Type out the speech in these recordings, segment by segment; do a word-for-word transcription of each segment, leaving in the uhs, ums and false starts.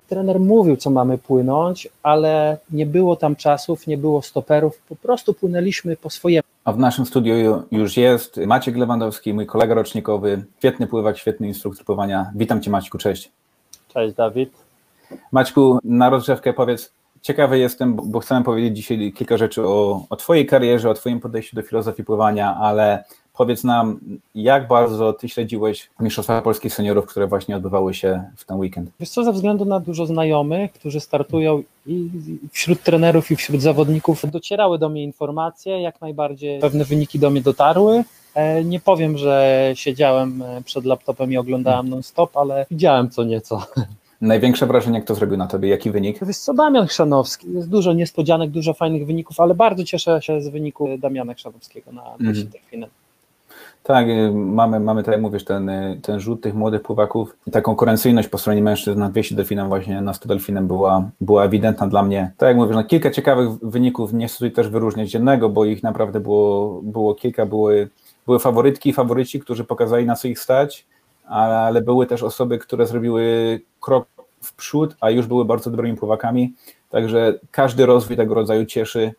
trener mówił, co mamy płynąć, ale nie było tam czasów, nie było stoperów, po prostu płynęliśmy po swojemu. A w naszym studiu już jest Maciek Lewandowski, mój kolega rocznikowy, świetny pływak, świetny instruktor pływania. Witam Cię, Maćku, cześć. Cześć, Dawid. Maćku, na rozgrzewkę powiedz, ciekawy jestem, bo, bo chcę powiedzieć dzisiaj kilka rzeczy o, o Twojej karierze, o Twoim podejściu do filozofii pływania, ale powiedz nam, jak bardzo Ty śledziłeś Mistrzostwa Polskich Seniorów, które właśnie odbywały się w ten weekend? Wiesz co, ze względu na dużo znajomych, którzy startują i wśród trenerów i wśród zawodników docierały do mnie informacje, jak najbardziej pewne wyniki do mnie dotarły. Nie powiem, że siedziałem przed laptopem i oglądałem non-stop, ale widziałem co nieco. Największe wrażenie kto zrobił na Tobie? Jaki wynik? Wiesz co, Damian Chrzanowski. Jest dużo niespodzianek, dużo fajnych wyników, ale bardzo cieszę się z wyniku Damiana Chrzanowskiego na pierwszy mm. delfinem. Tak, mamy, mamy tak jak mówisz, ten, ten rzut tych młodych pływaków i ta konkurencyjność po stronie mężczyzn na dwieście delfinem, właśnie na sto delfinem była, była ewidentna dla mnie. Tak jak mówisz, no, kilka ciekawych wyników, nie chcę tutaj też wyróżniać dziennego, bo ich naprawdę było, było kilka, były, były faworytki i faworyci, którzy pokazali, na co ich stać, ale były też osoby, które zrobiły krok w przód, a już były bardzo dobrymi pływakami, także każdy rozwój tego rodzaju cieszy.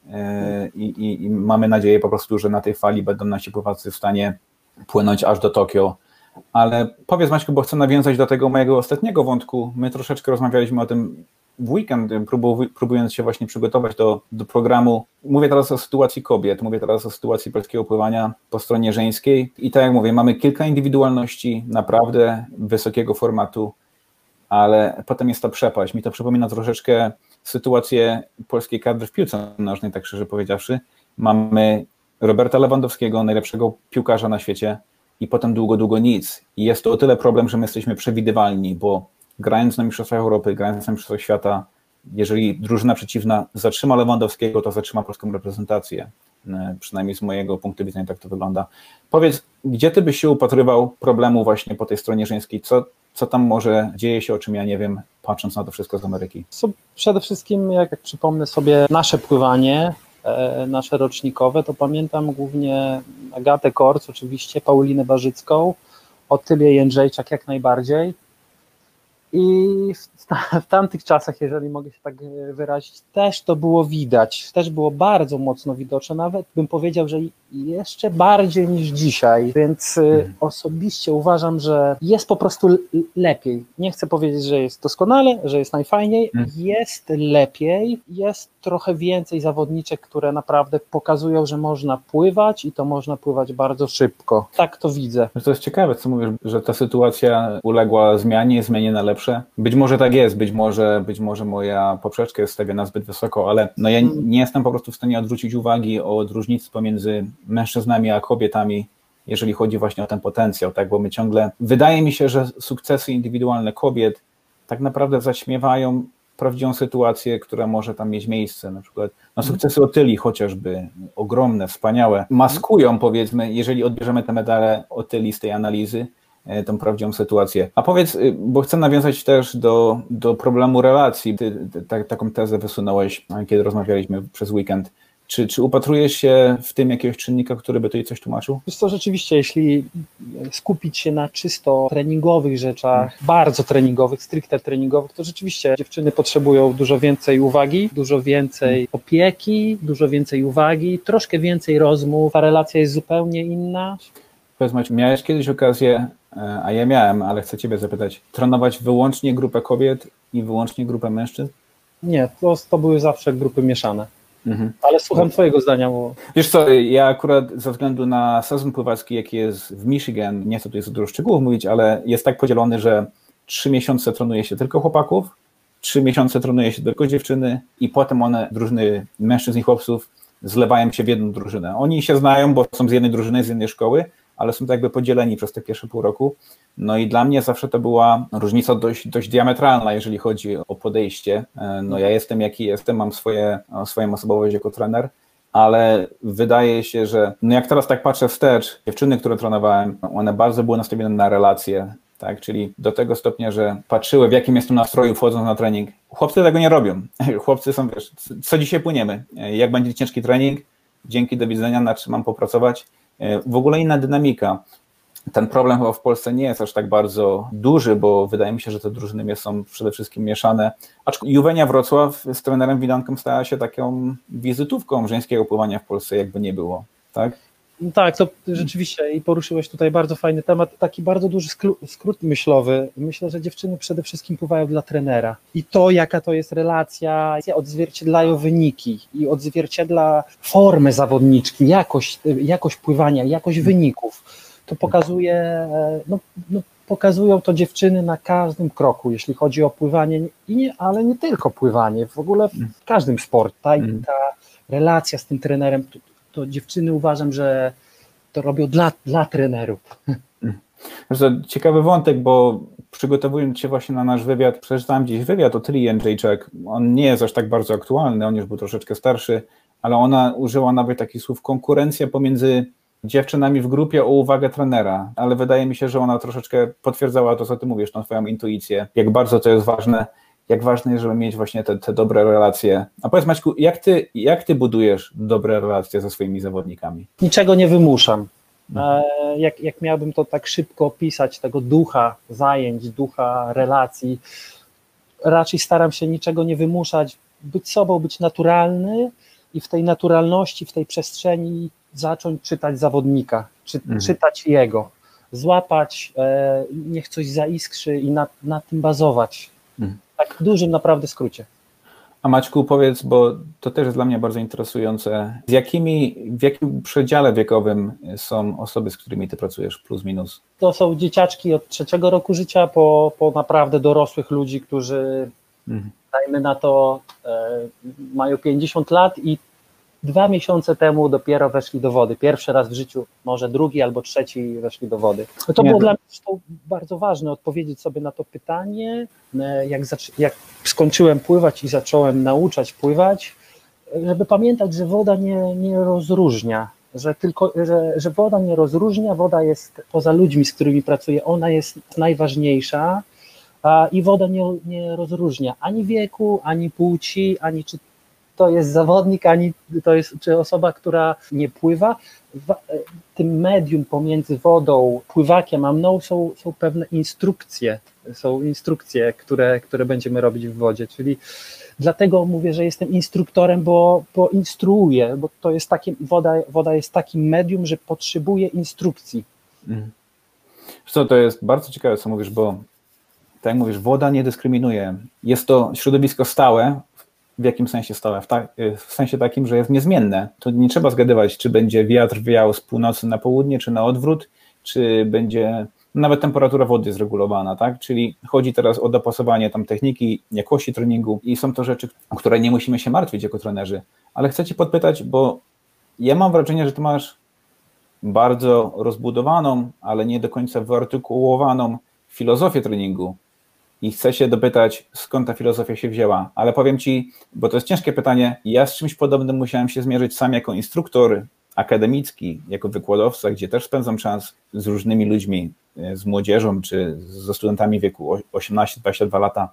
I, i, i mamy nadzieję po prostu, że na tej fali będą nasi pływacy w stanie płynąć aż do Tokio. Ale powiedz, Maćku, bo chcę nawiązać do tego mojego ostatniego wątku. My troszeczkę rozmawialiśmy o tym w weekend, próbując się właśnie przygotować do, do programu. Mówię teraz o sytuacji kobiet, mówię teraz o sytuacji polskiego pływania po stronie żeńskiej i tak jak mówię, mamy kilka indywidualności naprawdę wysokiego formatu, ale potem jest ta przepaść. Mi to przypomina troszeczkę sytuację polskiej kadry w piłce nożnej, tak szczerze powiedziawszy. Mamy Roberta Lewandowskiego, najlepszego piłkarza na świecie i potem długo, długo nic. I jest to o tyle problem, że my jesteśmy przewidywalni, bo grając na Mistrzostwach Europy, grając na Mistrzostwach Świata, jeżeli drużyna przeciwna zatrzyma Lewandowskiego, to zatrzyma polską reprezentację. Przynajmniej z mojego punktu widzenia tak to wygląda. Powiedz, gdzie ty byś się upatrywał problemu właśnie po tej stronie żeńskiej? Co, co tam może dzieje się, o czym ja nie wiem, patrząc na to wszystko z Ameryki? Przede wszystkim, jak, jak przypomnę sobie nasze pływanie, e, nasze rocznikowe, to pamiętam głównie Agatę Korc, oczywiście, Paulinę Barzycką, Otylię Jędrzejczak jak najbardziej. I w, w tamtych czasach, jeżeli mogę się tak wyrazić, też to było widać, też było bardzo mocno widoczne, nawet bym powiedział, że jeszcze bardziej niż dzisiaj, więc hmm. osobiście uważam, że jest po prostu lepiej. Nie chcę powiedzieć, że jest doskonale, że jest najfajniej, hmm. jest lepiej, jest trochę więcej zawodniczek, które naprawdę pokazują, że można pływać i to można pływać bardzo szybko. Tak to widzę. To jest ciekawe, co mówisz, że ta sytuacja uległa zmianie, zmianie na lepsze. Być może tak jest, być może, być może moja poprzeczka jest stawiana zbyt wysoko, ale no ja nie jestem po prostu w stanie odwrócić uwagi od różnicy pomiędzy mężczyznami a kobietami, jeżeli chodzi właśnie o ten potencjał, tak, bo my ciągle, wydaje mi się, że sukcesy indywidualne kobiet tak naprawdę zaśmiewają prawdziwą sytuację, która może tam mieć miejsce, na przykład no, sukcesy Otyli chociażby, ogromne, wspaniałe, maskują, powiedzmy, jeżeli odbierzemy te medale Otyli z tej analizy, tą prawdziwą sytuację. A powiedz, bo chcę nawiązać też do, do problemu relacji. Ty, ty, ty taką tezę wysunąłeś, kiedy rozmawialiśmy przez weekend. Czy, czy upatrujesz się w tym jakiegoś czynnika, który by tutaj coś tłumaczył? Wiesz co, rzeczywiście, jeśli skupić się na czysto treningowych rzeczach, hmm. bardzo treningowych, stricte treningowych, to rzeczywiście dziewczyny potrzebują dużo więcej uwagi, dużo więcej hmm. opieki, dużo więcej uwagi, troszkę więcej rozmów. Ta relacja jest zupełnie inna. Powiedz, Maciu, miałeś kiedyś okazję, a ja miałem, ale chcę Ciebie zapytać, trenować wyłącznie grupę kobiet i wyłącznie grupę mężczyzn? Nie, to, to były zawsze grupy mieszane. Mhm. Ale słucham Twojego zdania. Bo... Wiesz co, ja akurat ze względu na sezon pływacki, jaki jest w Michigan, nie chcę tutaj za dużo szczegółów mówić, ale jest tak podzielony, że trzy miesiące trenuje się tylko chłopaków, trzy miesiące trenuje się tylko dziewczyny i potem one, drużyny mężczyzn i chłopców, zlewają się w jedną drużynę. Oni się znają, bo są z jednej drużyny, z jednej szkoły, ale są tak jakby podzieleni przez te pierwsze pół roku. No i dla mnie zawsze to była różnica dość, dość diametralna, jeżeli chodzi o podejście. No ja jestem jaki jestem, mam swoje, swoją osobowość jako trener, ale wydaje się, że no jak teraz tak patrzę wstecz, dziewczyny, które trenowałem, one bardzo były nastawione na relacje, tak, czyli do tego stopnia, że patrzyły, w jakim jestem nastroju wchodząc na trening. Chłopcy tego nie robią. Chłopcy są, wiesz, co dzisiaj płyniemy, jak będzie ciężki trening, dzięki, do widzenia, nad czym mam popracować. W ogóle inna dynamika. ten problem chyba w Polsce nie jest aż tak bardzo duży, bo wydaje mi się, że te drużyny są przede wszystkim mieszane. Aczkolwiek Juwenia Wrocław z trenerem Widankiem stała się taką wizytówką żeńskiego pływania w Polsce, jakby nie było, tak? No tak, to rzeczywiście i poruszyłeś tutaj bardzo fajny temat, taki bardzo duży skrót myślowy. Myślę, że dziewczyny przede wszystkim pływają dla trenera i to, jaka to jest relacja, odzwierciedlają wyniki i odzwierciedla formę zawodniczki, jakość, jakość pływania, jakość wyników. To pokazuje, no, no, pokazują to dziewczyny na każdym kroku, jeśli chodzi o pływanie, i nie, ale nie tylko pływanie, w ogóle w każdym sporcie. Ta, ta relacja z tym trenerem, to, to dziewczyny uważam, że to robią dla, dla trenerów. To ciekawy wątek, bo przygotowując się właśnie na nasz wywiad, przeczytałem gdzieś wywiad o Tyli Jędrzejczak. On nie jest aż tak bardzo aktualny, on już był troszeczkę starszy, ale ona użyła nawet takich słów konkurencja pomiędzy dziewczynami w grupie o uwagę trenera, ale wydaje mi się, że ona troszeczkę potwierdzała to, co ty mówisz, tą twoją intuicję, jak bardzo to jest ważne, jak ważne jest, żeby mieć właśnie te, te dobre relacje. A powiedz, Maćku, jak ty, jak ty budujesz dobre relacje ze swoimi zawodnikami? Niczego nie wymuszam. E, jak, jak miałbym to tak szybko opisać, tego ducha zajęć, ducha relacji, raczej staram się niczego nie wymuszać, być sobą, być naturalny i w tej naturalności, w tej przestrzeni zacząć czytać zawodnika, czy, mhm. czytać jego, złapać, e, niech coś zaiskrzy i na, na tym bazować. Mhm. Tak w dużym naprawdę skrócie. A Maćku, powiedz, bo to też jest dla mnie bardzo interesujące, z jakimi, w jakim przedziale wiekowym są osoby, z którymi ty pracujesz, plus minus? To są dzieciaczki od trzeciego roku życia po, po naprawdę dorosłych ludzi, którzy, mhm. dajmy na to, e, mają pięćdziesiąt lat i dwa miesiące temu dopiero weszli do wody. Pierwszy raz w życiu, może drugi albo trzeci weszli do wody. To Nie, było to... dla mnie zresztą bardzo ważne, odpowiedzieć sobie na to pytanie, jak, zac... jak skończyłem pływać i zacząłem nauczać pływać, żeby pamiętać, że woda nie, nie rozróżnia, że, tylko, że, że woda nie rozróżnia, woda jest poza ludźmi, z którymi pracuję, ona jest najważniejsza a, i woda nie, nie rozróżnia ani wieku, ani płci, ani czy to jest zawodnik, ani to jest czy osoba, która nie pływa. W tym medium pomiędzy wodą, pływakiem a mną są, są pewne instrukcje, są instrukcje, które, które będziemy robić w wodzie, czyli dlatego mówię, że jestem instruktorem, bo, bo instruuję, bo to jest takie, woda, woda jest takim medium, że potrzebuje instrukcji. Mhm. Co, to jest bardzo ciekawe, co mówisz, bo tak jak mówisz, woda nie dyskryminuje. Jest to środowisko stałe. W jakim sensie stałe? W, ta, w sensie takim, że jest niezmienne. To nie trzeba zgadywać, czy będzie wiatr wiał z północy na południe, czy na odwrót, czy będzie, nawet temperatura wody jest regulowana, tak? Czyli chodzi teraz o dopasowanie tam techniki, jakości treningu i są to rzeczy, o które nie musimy się martwić jako trenerzy. Ale chcę cię podpytać, bo ja mam wrażenie, że ty masz bardzo rozbudowaną, ale nie do końca wyartykułowaną filozofię treningu. I chcę się dopytać, skąd ta filozofia się wzięła. Ale powiem ci, bo to jest ciężkie pytanie, ja z czymś podobnym musiałem się zmierzyć sam jako instruktor akademicki, jako wykładowca, gdzie też spędzam czas z różnymi ludźmi, z młodzieżą czy ze studentami w wieku osiemnaście dwadzieścia dwa lata.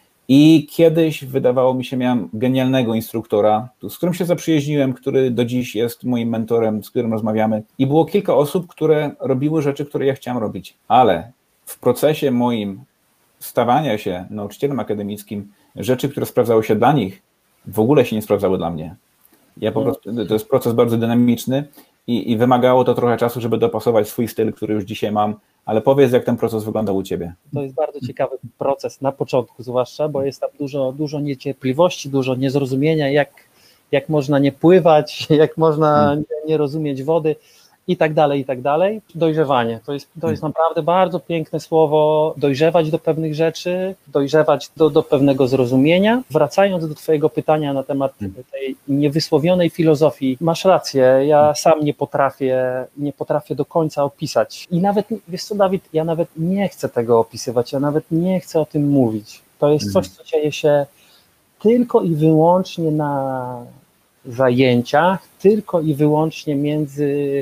I kiedyś wydawało mi się, miałem genialnego instruktora, z którym się zaprzyjaźniłem, który do dziś jest moim mentorem, z którym rozmawiamy. I było kilka osób, które robiły rzeczy, które ja chciałem robić. Ale w procesie moim stawania się nauczycielem akademickim, rzeczy, które sprawdzały się dla nich, w ogóle się nie sprawdzały dla mnie. Ja po prostu, to jest proces bardzo dynamiczny i, i wymagało to trochę czasu, żeby dopasować swój styl, który już dzisiaj mam, ale powiedz, jak ten proces wyglądał u ciebie. To jest bardzo ciekawy proces, na początku zwłaszcza, bo jest tam dużo, dużo niecierpliwości, dużo niezrozumienia, jak, jak można nie pływać, jak można nie, nie rozumieć wody, i tak dalej, i tak dalej. Dojrzewanie, to jest, to jest naprawdę bardzo piękne słowo, dojrzewać do pewnych rzeczy, dojrzewać do, do pewnego zrozumienia. Wracając do twojego pytania na temat tej niewysłowionej filozofii, masz rację, ja sam nie potrafię, nie potrafię do końca opisać. I nawet, wiesz co, Dawid, ja nawet nie chcę tego opisywać, ja nawet nie chcę o tym mówić. To jest coś, co dzieje się tylko i wyłącznie na zajęciach, tylko i wyłącznie między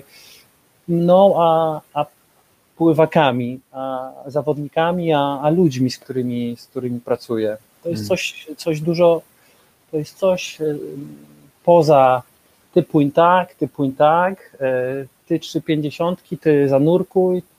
mną a, a pływakami, a zawodnikami, a, a ludźmi, z którymi, z którymi pracuję. To jest coś, coś dużo, to jest coś poza ty płyń tak, ty płyń tak, ty trzy pięćdziesiątki, ty zanurkuj,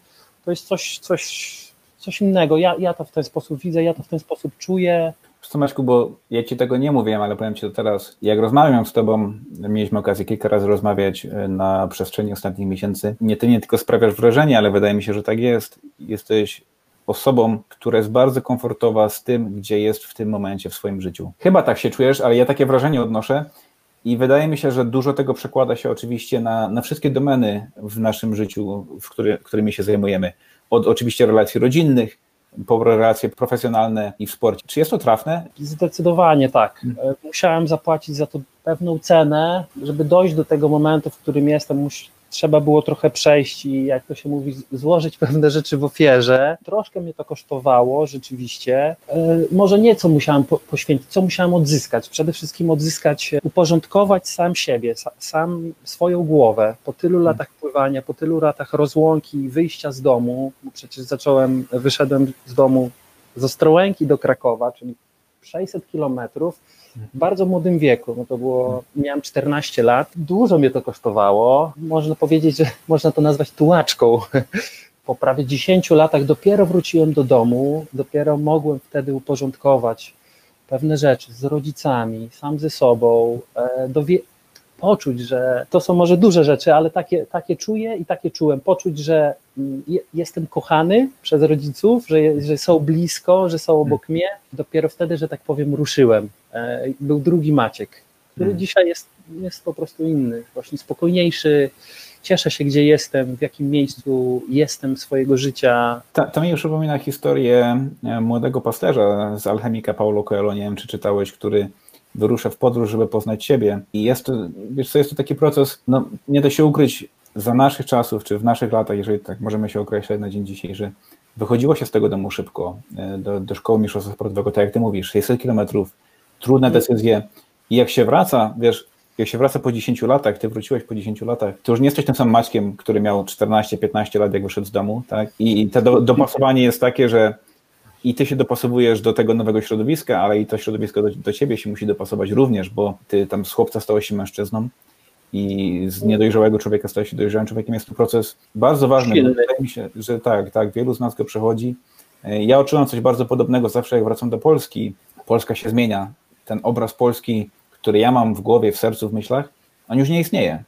to jest coś, coś, coś innego. Ja, ja to w ten sposób widzę, ja to w ten sposób czuję. Wiesz co, Maćku, bo ja Ci tego nie mówiłem, ale powiem Ci to teraz. Jak rozmawiam z Tobą, mieliśmy okazję kilka razy rozmawiać na przestrzeni ostatnich miesięcy, nie Ty nie tylko sprawiasz wrażenie, ale wydaje mi się, że tak jest. Jesteś osobą, która jest bardzo komfortowa z tym, gdzie jest w tym momencie w swoim życiu. Chyba tak się czujesz, ale ja takie wrażenie odnoszę i wydaje mi się, że dużo tego przekłada się oczywiście na, na wszystkie domeny w naszym życiu, w który, którymi się zajmujemy. Od oczywiście relacji rodzinnych, po relacje profesjonalne i w sporcie. Czy jest to trafne? Zdecydowanie tak. Musiałem zapłacić za to pewną cenę, żeby dojść do tego momentu, w którym jestem. Mus- trzeba było trochę przejść i, jak to się mówi, złożyć pewne rzeczy w ofierze. Troszkę mnie to kosztowało rzeczywiście. Yy, może nie co musiałem po- poświęcić, co musiałem odzyskać. Przede wszystkim odzyskać, uporządkować sam siebie, sa- sam swoją głowę. Po tylu latach pływania, po tylu latach rozłąki, wyjścia z domu, bo przecież zacząłem, wyszedłem z domu z Ostrołęki do Krakowa, czyli sześćset kilometrów, w bardzo młodym wieku, no to było, miałem czternaście lat, dużo mnie to kosztowało, można powiedzieć, że można to nazwać tułaczką. Po prawie dziesięciu latach dopiero wróciłem do domu, dopiero mogłem wtedy uporządkować pewne rzeczy z rodzicami, sam ze sobą, dowie- poczuć, że to są może duże rzeczy, ale takie, takie czuję i takie czułem, poczuć, że je, jestem kochany przez rodziców, że, że są blisko, że są obok mnie. Dopiero wtedy, że tak powiem, ruszyłem. Był drugi Maciek, który hmm. dzisiaj jest, jest po prostu inny, właśnie spokojniejszy. Cieszę się, gdzie jestem, w jakim miejscu jestem swojego życia. To, to mi przypomina historię młodego pasterza z Alchemika Paulo Coelho, nie wiem, czy czytałeś, który wyrusza w podróż, żeby poznać siebie. I jest to, wiesz co, jest to taki proces, no nie da się ukryć, za naszych czasów, czy w naszych latach, jeżeli tak możemy się określać na dzień dzisiejszy, wychodziło się z tego domu szybko, do, do szkoły mistrzostwa sportowego, tak jak ty mówisz, sześćset kilometrów, trudne decyzje i jak się wraca, wiesz, jak się wraca po dziesięciu latach, ty wróciłeś po dziesięciu latach, to już nie jesteś tym samym Maćkiem, który miał czternaście piętnaście lat, jak wyszedł z domu, tak? I to do, dopasowanie jest takie, że i ty się dopasowujesz do tego nowego środowiska, ale i to środowisko do, do ciebie się musi dopasować również, bo ty tam z chłopca stałeś się mężczyzną i z niedojrzałego człowieka stałeś się dojrzałym człowiekiem. Jest to proces bardzo ważny. Wydaje mi się, że tak, tak, wielu z nas go przechodzi. Ja odczuwam coś bardzo podobnego zawsze, jak wracam do Polski. Polska się zmienia. Ten obraz Polski, który ja mam w głowie, w sercu, w myślach, on już nie istnieje,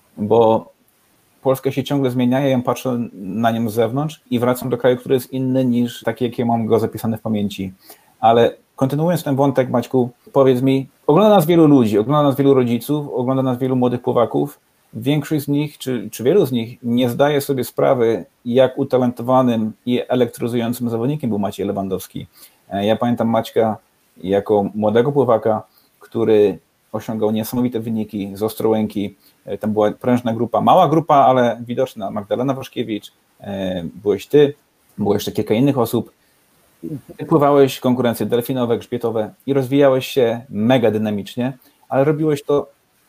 bo Polska się ciągle zmienia, ja ją patrzę na nią z zewnątrz i wracam do kraju, który jest inny niż taki, jaki mam go zapisane w pamięci. Ale kontynuując ten wątek, Maćku, powiedz mi, ogląda nas wielu ludzi, ogląda nas wielu rodziców, ogląda nas wielu młodych pływaków. Większość z nich, czy, czy wielu z nich nie zdaje sobie sprawy, jak utalentowanym i elektryzującym zawodnikiem był Maciej Lewandowski. Ja pamiętam Maćka jako młodego pływaka, który osiągał niesamowite wyniki z Ostrołęki. Tam była prężna grupa, mała grupa, ale widoczna. Magdalena Waszkiewicz, byłeś ty, było jeszcze kilka innych osób. Ty pływałeś konkurencje delfinowe, grzbietowe i rozwijałeś się mega dynamicznie, ale robiłeś to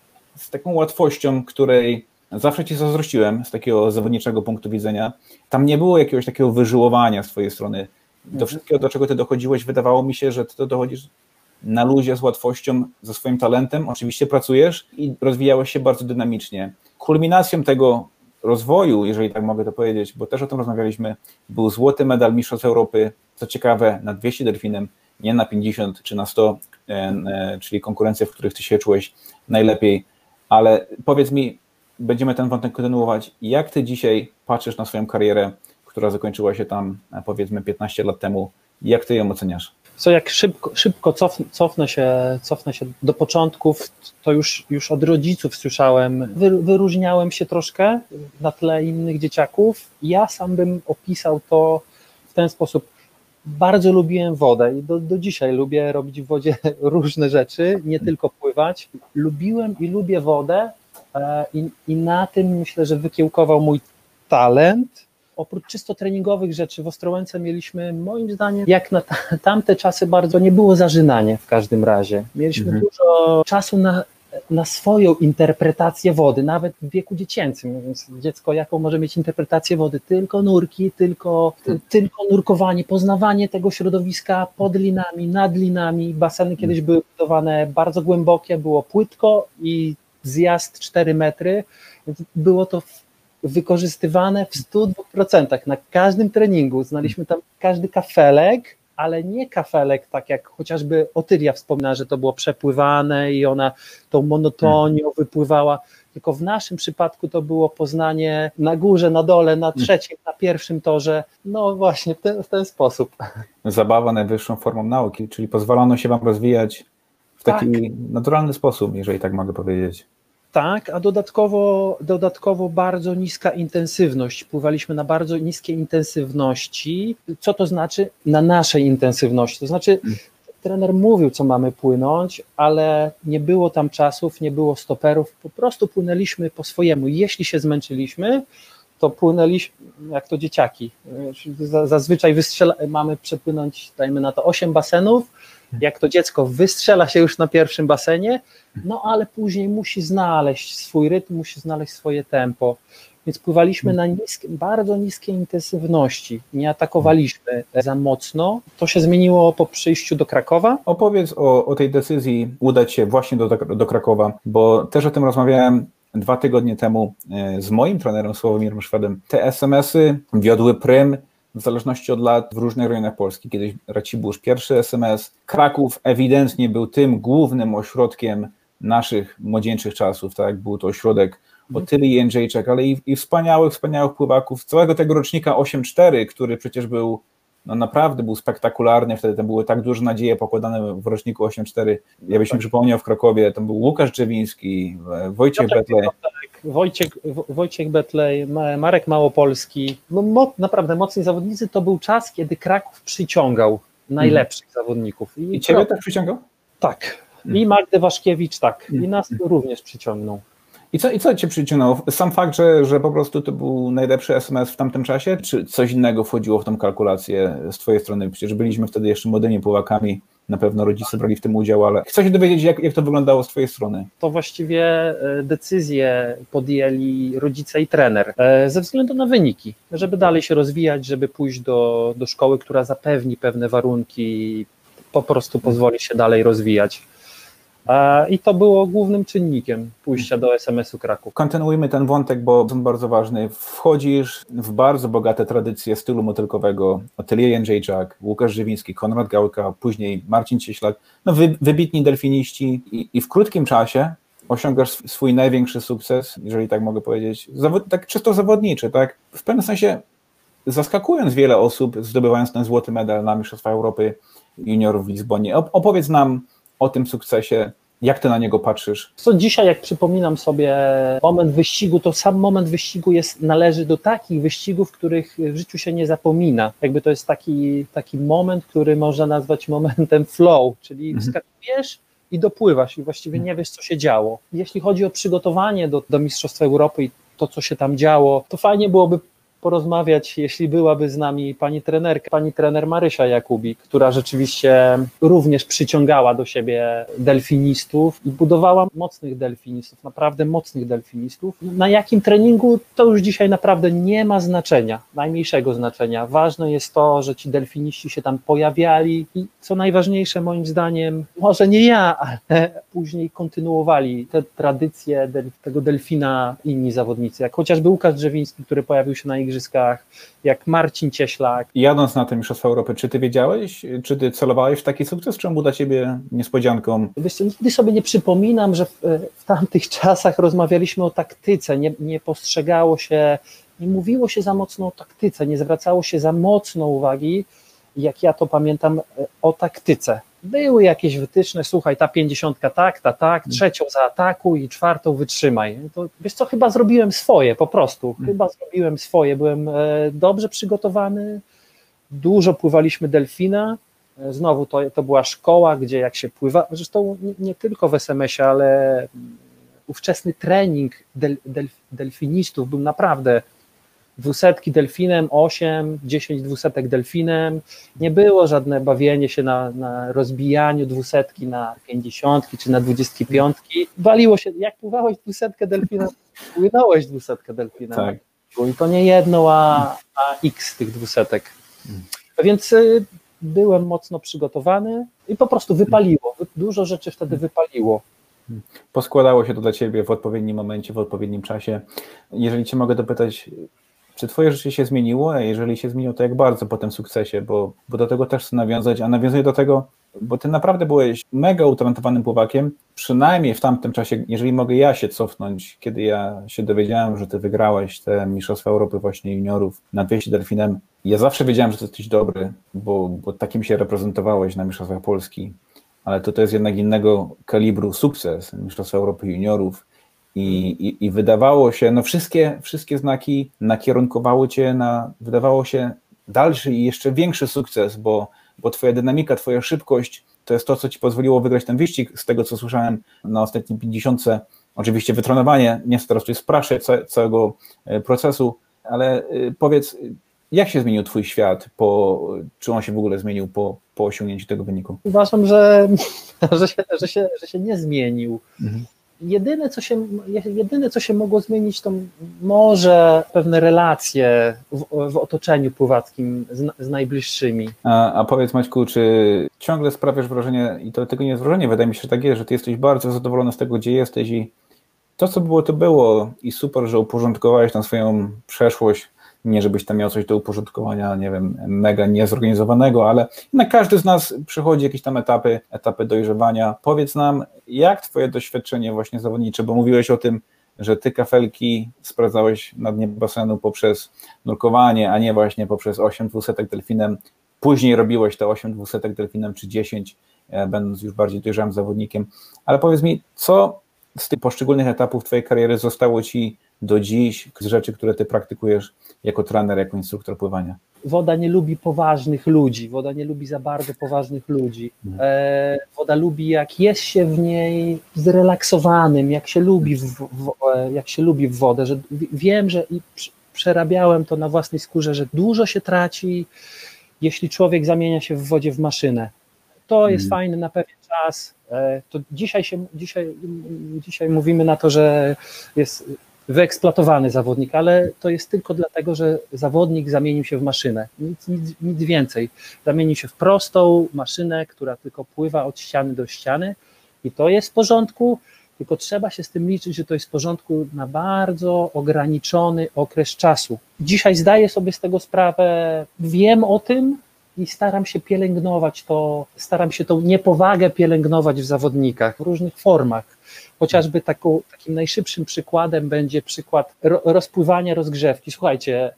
z taką łatwością, której zawsze ci zazdrościłem z takiego zawodniczego punktu widzenia. Tam nie było jakiegoś takiego wyżyłowania z twojej strony. Do wszystkiego, do czego ty dochodziłeś, wydawało mi się, że ty to dochodzisz na luzie, z łatwością, ze swoim talentem, oczywiście pracujesz i rozwijałeś się bardzo dynamicznie. Kulminacją tego rozwoju, jeżeli tak mogę to powiedzieć, bo też o tym rozmawialiśmy, był złoty medal Mistrzostw Europy, co ciekawe, na dwieście delfinem, nie na pięćdziesiąt czy na sto, czyli konkurencje, w których ty się czułeś najlepiej, ale powiedz mi, będziemy ten wątek kontynuować, jak ty dzisiaj patrzysz na swoją karierę, która zakończyła się tam, powiedzmy, piętnaście lat temu, jak ty ją oceniasz? Co jak szybko, szybko cofnę, cofnę, się, cofnę się do początków, to już, już od rodziców słyszałem, wy, wyróżniałem się troszkę na tle innych dzieciaków. Ja sam bym opisał to w ten sposób. Bardzo lubiłem wodę i do, do dzisiaj lubię robić w wodzie różne rzeczy, nie tylko pływać. Lubiłem i lubię wodę e, i, i na tym myślę, że wykiełkował mój talent. Oprócz czysto treningowych rzeczy w Ostrołęce mieliśmy, moim zdaniem, jak na tamte czasy bardzo nie było zażynanie w każdym razie. Mieliśmy mhm. dużo czasu na, na swoją interpretację wody, nawet w wieku dziecięcym. Więc dziecko jaką może mieć interpretację wody? Tylko nurki, tylko, hmm. tylko nurkowanie, poznawanie tego środowiska pod linami, nad linami. Baseny kiedyś hmm. były budowane bardzo głębokie, było płytko i zjazd cztery metry. Było to wykorzystywane w stu dwóch procentach na każdym treningu. Znaliśmy tam każdy kafelek, ale nie kafelek, tak jak chociażby Otylia wspomina, że to było przepływane i ona tą monotonią wypływała, tylko w naszym przypadku to było poznanie na górze, na dole, na trzecim, na pierwszym torze, no właśnie w ten, w ten sposób. Zabawa najwyższą formą nauki, czyli pozwolono się wam rozwijać w taki tak. naturalny sposób, jeżeli tak mogę powiedzieć. Tak, a dodatkowo, dodatkowo bardzo niska intensywność. Pływaliśmy na bardzo niskiej intensywności. Co to znaczy? Na naszej intensywności. To znaczy trener mówił, co mamy płynąć, ale nie było tam czasów, nie było stoperów, po prostu płynęliśmy po swojemu. Jeśli się zmęczyliśmy, to płynęliśmy jak to dzieciaki. Zazwyczaj wystrzela, mamy przepłynąć, dajmy na to osiem basenów, jak to dziecko wystrzela się już na pierwszym basenie, no ale później musi znaleźć swój rytm, musi znaleźć swoje tempo. Więc pływaliśmy na niskie, bardzo niskiej intensywności, nie atakowaliśmy za mocno. To się zmieniło po przyjściu do Krakowa. Opowiedz o, o tej decyzji udać się właśnie do, do Krakowa, bo też o tym rozmawiałem dwa tygodnie temu z moim trenerem Sławomirem Szwedem. Te es em esy wiodły prym w zależności od lat w różnych rejonach Polski. Kiedyś Racibórz pierwszy es em es, Kraków ewidentnie był tym głównym ośrodkiem naszych młodzieńczych czasów, tak, był to ośrodek Otylii Jędrzejczak, ale i, i wspaniałych, wspaniałych pływaków, całego tego rocznika osiem cztery, który przecież był, no naprawdę był spektakularny, wtedy tam były tak duże nadzieje pokładane w roczniku osiem cztery. Ja byś mi przypomniał w Krakowie, tam był Łukasz Drzewiński, Wojciech Betlej. Wojciech, Wojciech Betlej, Marek Małopolski, no, mo, naprawdę mocni zawodnicy. To był czas, kiedy Kraków przyciągał najlepszych hmm. zawodników. I, I ciebie tak przyciągał? Tak. I Magdę Waszkiewicz tak. I nas również przyciągnął. I co, I co cię przyciągnęło? Sam fakt, że, że po prostu to był najlepszy es em es w tamtym czasie, czy coś innego wchodziło w tą kalkulację z twojej strony? Przecież byliśmy wtedy jeszcze młodymi pływakami, na pewno rodzice brali w tym udział, ale chcę się dowiedzieć, jak, jak to wyglądało z twojej strony. To właściwie decyzje podjęli rodzice i trener ze względu na wyniki, żeby dalej się rozwijać, żeby pójść do, do szkoły, która zapewni pewne warunki, po prostu pozwoli się dalej rozwijać. I to było głównym czynnikiem pójścia do es em esu Kraków. Kontynuujmy ten wątek, bo on bardzo ważny. Wchodzisz w bardzo bogate tradycje stylu motylkowego. Otylia Jędrzejczak, Łukasz Drzewiński, Konrad Gałka, później Marcin Cieślak. No wy, wybitni delfiniści i, i w krótkim czasie osiągasz swój największy sukces, jeżeli tak mogę powiedzieć, zawod, tak czysto zawodniczy, tak? W pewnym sensie zaskakując wiele osób, zdobywając ten złoty medal na Mistrzostwach Europy Juniorów w Lizbonie. Opowiedz nam o tym sukcesie, jak ty na niego patrzysz? Co dzisiaj, jak przypominam sobie moment wyścigu, to sam moment wyścigu jest, należy do takich wyścigów, których w życiu się nie zapomina. Jakby to jest taki, taki moment, który można nazwać momentem flow, czyli mhm. wskakujesz i dopływasz i właściwie nie wiesz, co się działo. Jeśli chodzi o przygotowanie do, do Mistrzostw Europy i to, co się tam działo, to fajnie byłoby porozmawiać, jeśli byłaby z nami pani trenerka, pani trener Marysia Jakubik, która rzeczywiście również przyciągała do siebie delfinistów i budowała mocnych delfinistów, naprawdę mocnych delfinistów. Na jakim treningu to już dzisiaj naprawdę nie ma znaczenia, najmniejszego znaczenia. Ważne jest to, że ci delfiniści się tam pojawiali i co najważniejsze moim zdaniem, może nie ja, ale później kontynuowali te tradycje del- tego delfina inni zawodnicy, jak chociażby Łukasz Drzewiński, który pojawił się na igrzyskach, jak Marcin Cieślak. Jadąc na te Mistrzostwa Europy, czy ty wiedziałeś, czy ty celowałeś w taki sukces, czy on był dla ciebie niespodzianką? Wiesz co, nigdy sobie nie przypominam, że w, w tamtych czasach rozmawialiśmy o taktyce, nie, nie postrzegało się, nie mówiło się za mocno o taktyce, nie zwracało się za mocno uwagi, jak ja to pamiętam, o taktyce. Były jakieś wytyczne, słuchaj, ta pięćdziesiątka tak, ta tak, trzecią zaatakuj i czwartą wytrzymaj. To, wiesz co, chyba zrobiłem swoje, po prostu, hmm. chyba zrobiłem swoje, byłem e, dobrze przygotowany, dużo pływaliśmy delfina, e, znowu to, to była szkoła, gdzie jak się pływa, zresztą nie, nie tylko w es em esie, ale ówczesny trening del, del, delfinistów był naprawdę dwusetki delfinem, osiem, dziesięć dwusetek delfinem, nie było żadne bawienie się na, na rozbijaniu dwusetki na pięćdziesiątki czy na dwudziestki piątki, waliło się, jak pływałeś dwusetkę delfina, płynąłeś dwusetkę delfina, tak. I to nie jedną, a, a x tych dwusetek, hmm. więc y, byłem mocno przygotowany i po prostu wypaliło, dużo rzeczy wtedy wypaliło. Poskładało się to dla Ciebie w odpowiednim momencie, w odpowiednim czasie. Jeżeli Cię mogę dopytać, czy Twoje życie się zmieniło, a jeżeli się zmieniło, to jak bardzo po tym sukcesie, bo, bo do tego też chcę nawiązać, a nawiązuję do tego, bo Ty naprawdę byłeś mega utalentowanym pływakiem, przynajmniej w tamtym czasie, jeżeli mogę ja się cofnąć, kiedy ja się dowiedziałem, że Ty wygrałeś te Mistrzostwa Europy właśnie juniorów na dwieście delfinem, ja zawsze wiedziałem, że Ty jesteś dobry, bo, bo takim się reprezentowałeś na Mistrzostwach Polski, ale to, to jest jednak innego kalibru sukces, Mistrzostwa Europy juniorów i, i, i wydawało się, no wszystkie, wszystkie znaki nakierunkowały Cię na, wydawało się, dalszy i jeszcze większy sukces, bo, bo Twoja dynamika, Twoja szybkość to jest to, co Ci pozwoliło wygrać ten wyścig, z tego co słyszałem na ostatniej pięćdziesiątce, oczywiście wytrenowanie, nie chcę teraz tutaj spraszać całego procesu, ale powiedz, jak się zmienił Twój świat, po, czy on się w ogóle zmienił po, po osiągnięciu tego wyniku? Uważam, że, że, się, że, się, że się nie zmienił. Mhm. Jedyne co, się, jedyne, co się mogło zmienić, to może pewne relacje w, w otoczeniu pływackim z, z najbliższymi. A, a powiedz, Maćku, czy ciągle sprawiasz wrażenie, i to tego nie jest wrażenie, wydaje mi się, że tak jest, że Ty jesteś bardzo zadowolony z tego, gdzie jesteś i to, co było, to było i super, że uporządkowałeś tam swoją przeszłość, nie żebyś tam miał coś do uporządkowania, nie wiem, mega niezorganizowanego, ale na każdy z nas przychodzi jakieś tam etapy, etapy dojrzewania. Powiedz nam, jak Twoje doświadczenie właśnie zawodnicze, bo mówiłeś o tym, że Ty kafelki sprawdzałeś na dnie basenu poprzez nurkowanie, a nie właśnie poprzez osiem dwusetek delfinem. Później robiłeś te osiem dwusetek delfinem czy dziesięć, będąc już bardziej dojrzałym zawodnikiem. Ale powiedz mi, co z tych poszczególnych etapów Twojej kariery zostało Ci do dziś, z rzeczy, które Ty praktykujesz jako trener, jako instruktor pływania? Woda nie lubi poważnych ludzi, woda nie lubi za bardzo poważnych ludzi. E, woda lubi, jak jest się w niej zrelaksowanym, jak się lubi w, w, jak się lubi w wodę, że wiem, że i przerabiałem to na własnej skórze, że dużo się traci, jeśli człowiek zamienia się w wodzie w maszynę. To jest hmm. fajne na pewien czas. E, to dzisiaj, się, dzisiaj, dzisiaj mówimy na to, że jest wyeksploatowany zawodnik, ale to jest tylko dlatego, że zawodnik zamienił się w maszynę, nic, nic, nic więcej. Zamienił się w prostą maszynę, która tylko pływa od ściany do ściany i to jest w porządku, tylko trzeba się z tym liczyć, że to jest w porządku na bardzo ograniczony okres czasu. Dzisiaj zdaję sobie z tego sprawę, wiem o tym i staram się pielęgnować to, staram się tą niepowagę pielęgnować w zawodnikach w różnych formach. Chociażby taką, takim najszybszym przykładem będzie przykład ro, rozpływania rozgrzewki. Słuchajcie,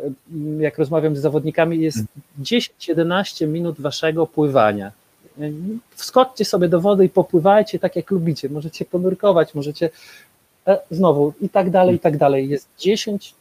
jak rozmawiam z zawodnikami, jest dziesięć jedenaście minut waszego pływania. Wskoczcie sobie do wody i popływajcie tak jak lubicie. Możecie ponurkować, możecie znowu i tak dalej, i tak dalej. Jest dziesięć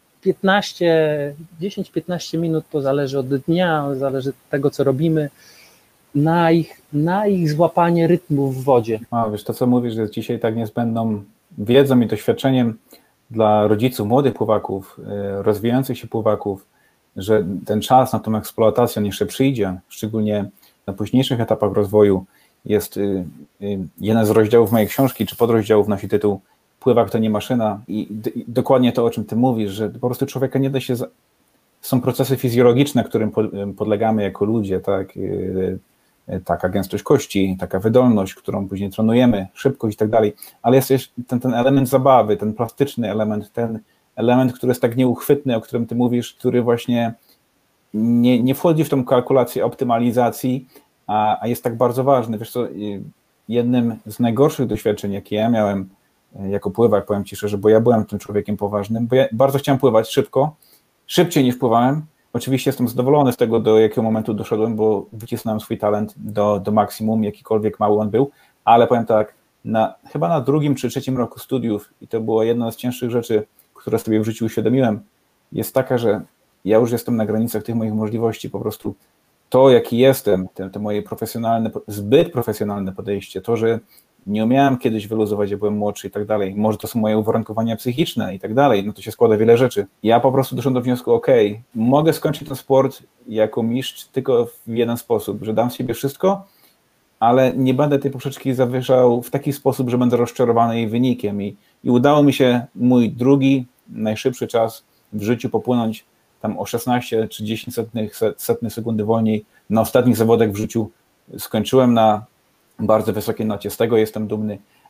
piętnaście minut, to zależy od dnia, zależy od tego, co robimy. Na ich, na ich złapanie rytmu w wodzie. A wiesz, to co mówisz, jest dzisiaj tak niezbędną wiedzą i doświadczeniem dla rodziców młodych pływaków, rozwijających się pływaków, że ten czas na tą eksploatację on jeszcze przyjdzie, szczególnie na późniejszych etapach rozwoju. Jest jeden z rozdziałów mojej książki, czy podrozdziałów nosi tytuł Pływak to nie maszyna i, i dokładnie to, o czym ty mówisz, że po prostu człowieka nie da się... Za... Są procesy fizjologiczne, którym podlegamy jako ludzie, tak, taka gęstość kości, taka wydolność, którą później trenujemy, szybkość i tak dalej, ale jest też ten, ten element zabawy, ten plastyczny element, ten element, który jest tak nieuchwytny, o którym ty mówisz, który właśnie nie, nie wchodzi w tą kalkulację optymalizacji, a, a jest tak bardzo ważny. Wiesz co, jednym z najgorszych doświadczeń, jakie ja miałem jako pływak, powiem ci szczerze, bo ja byłem tym człowiekiem poważnym, bo ja bardzo chciałem pływać szybko, szybciej niż pływałem. Oczywiście jestem zadowolony z tego, do jakiego momentu doszedłem, bo wycisnąłem swój talent do, do maksimum, jakikolwiek mały on był, ale powiem tak, na, chyba na drugim czy trzecim roku studiów, i to była jedna z cięższych rzeczy, które sobie w życiu uświadomiłem, jest taka, że ja już jestem na granicach tych moich możliwości, po prostu to, jaki jestem, te, te moje profesjonalne, zbyt profesjonalne podejście, to, że nie umiałem kiedyś wyluzować, jak byłem młodszy i tak dalej, może to są moje uwarunkowania psychiczne i tak dalej, no to się składa wiele rzeczy. Ja po prostu doszedłem do wniosku, okej, okay, mogę skończyć ten sport jako mistrz tylko w jeden sposób, że dam z siebie wszystko, ale nie będę tej poprzeczki zawyżał w taki sposób, że będę rozczarowany jej wynikiem i, i udało mi się mój drugi, najszybszy czas w życiu popłynąć tam o szesnaście czy dziesięć setnych, setnych sekundy wolniej. Na ostatnich zawodach w życiu skończyłem na bardzo wysokiej nocie, z tego jestem dumny,